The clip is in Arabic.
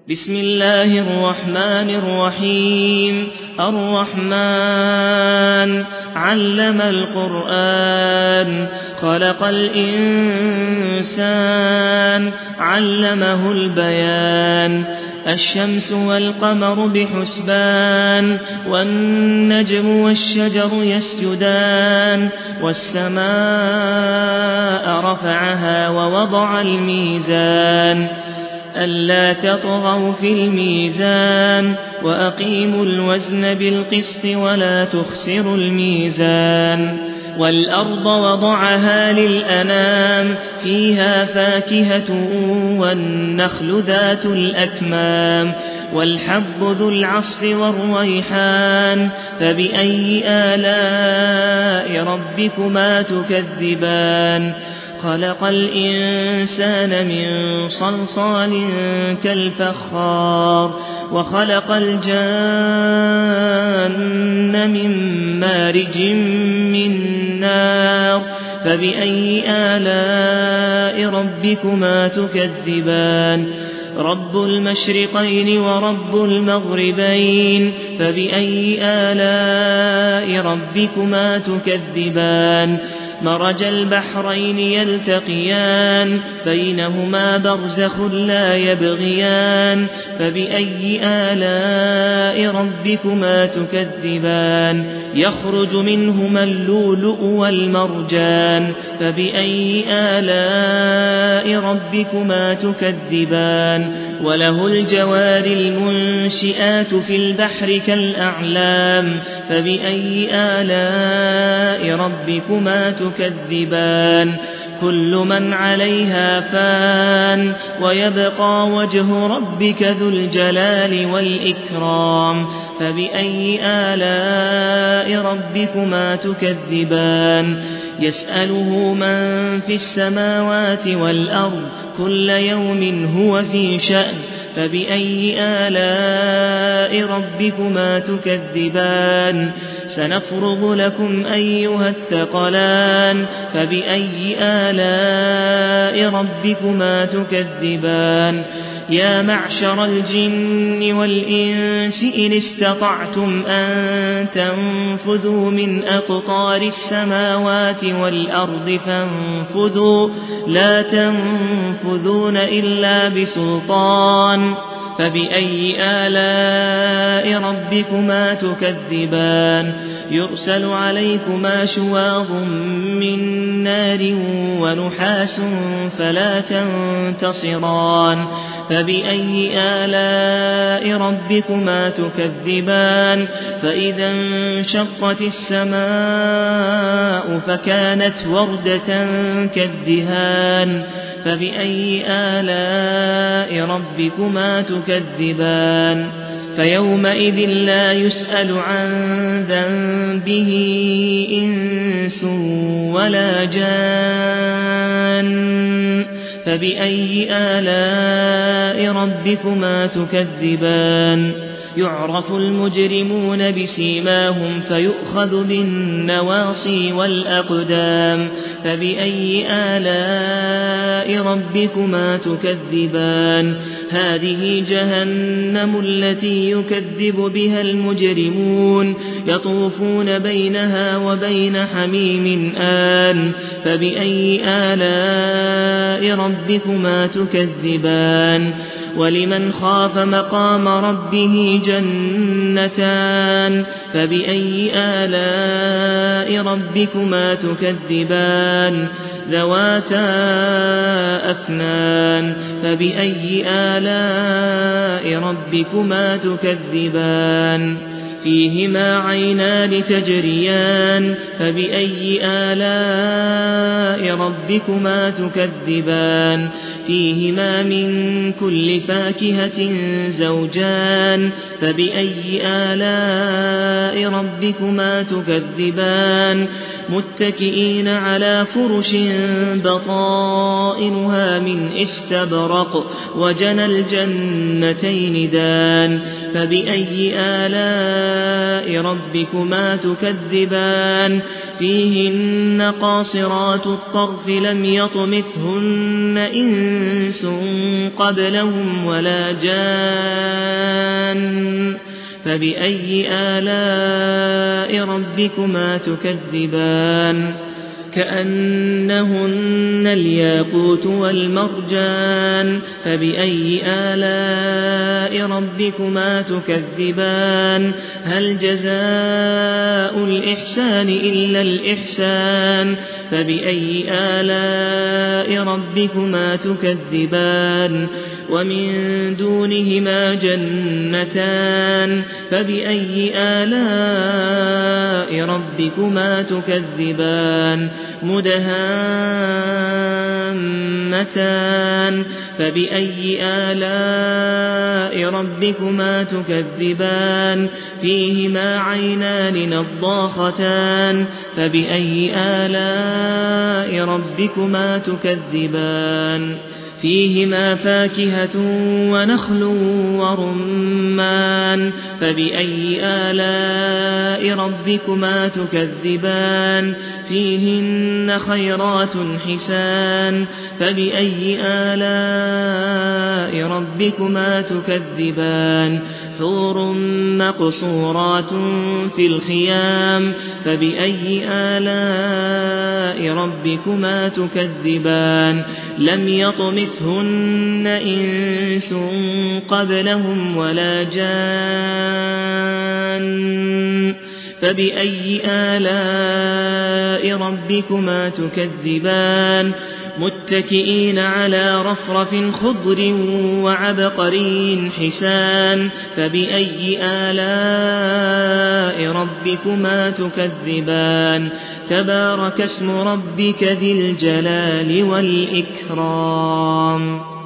بسم الله الرحمن الرحيم الرحمن علم القرآن خلق الإنسان علمه البيان الشمس والقمر بحسبان والنجم والشجر يسجدان والسماء رفعها ووضع الميزان ألا تطغوا في الميزان وأقيموا الوزن بالقسط ولا تخسروا الميزان والأرض وضعها للأنام فيها فاكهة والنخل ذات الأكمام والحب ذو العصف والريحان فبأي آلاء ربكما تكذبان خلق الإنسان من صلصال كالفخار وخلق الجان من مارج من نار فبأي آلاء ربكما تكذبان رب المشرقين ورب المغربين فبأي آلاء ربكما تكذبان مرج البحرين يلتقيان بينهما برزخ لا يبغيان فبأي آلاء ربكما تكذبان يخرج منهما اللؤلؤ والمرجان فبأي آلاء ربكما تكذبان وله الجوار المنشئات في البحر كالأعلام فبأي آلاء ربكما تكذبان كل من عليها فان ويبقى وجه ربك ذو الجلال والإكرام فبأي آلاء ربكما تكذبان يسأله من في السماوات والأرض كل يوم هو في شأن فبأي آلاء ربكما تكذبان سنفرغ لكم أيها الثقلان فبأي آلاء ربكما تكذبان يا معشر الجن والإنس إن استطعتم أن تنفذوا من أقطار السماوات والأرض فانفذوا لا تنفذون إلا بسلطان فبأي آلاء ربكما تكذبان يرسل عليكما شواظ من نار ونحاس فلا تنتصران فبأي آلاء ربكما تكذبان فإذا انشقت السماء فكانت وردة كالدهان فبأي آلاء ربكما تكذبان فيومئذ لا يسأل عن ذنبه إنس ولا جان فبأي آلاء ربكما تكذبان يعرف المجرمون بسيماهم فيؤخذ بالنواصي والأقدام فبأي آلاء ربكما تكذبان هذه جهنم التي يكذب بها المجرمون يطوفون بينها وبين حميم آن فبأي آلاء ربكما تكذبان ولمن خاف مقام ربه جنتان فبأي آلاء ربكما تكذبان ذواتا أفنان فبأي آلاء ربكما تكذبان فيهما عينان تجريان فبأي آلاء ربكما تكذبان فيهما من كل فاكهة زوجان فبأي آلاء ربكما تكذبان متكئين على فرش بطائنها من استبرق وجنى الجنتين دان فبأي آلاء ربكما تكذبان فيهن قاصرات الطرف لم يطمثهن إنس إنس قبلهم ولا جان فبأي آلاء ربكما تكذبان كأنهن الياقوت والمرجان فبأي آلاء ربكما تكذبان هل جزاء الإحسان إلا الإحسان فبأي آلاء ربكما تكذبان ومن دونهما جنتان فبأي آلاء ربكما تكذبان مدهامتان فبأي آلاء ربكما تكذبان فيهما عينان نضاختان فبأي آلاء ربكما تكذبان فيهما فاكهة ونخل ورمان فبأي آلاء ربكما تكذبان فيهن خيرات حسان فبأي آلاء ربكما تكذبان حور مقصورات في الخيام فبأي آلاء ربكما تكذبان لم يطمثهن إنس قبلهم ولا جان فبأي آلاء ربكما تكذبان متكئين على رفرف خضر وعبقري حسان فبأي آلاء ربكما تكذبان تبارك اسم ربك ذي الجلال والإكرام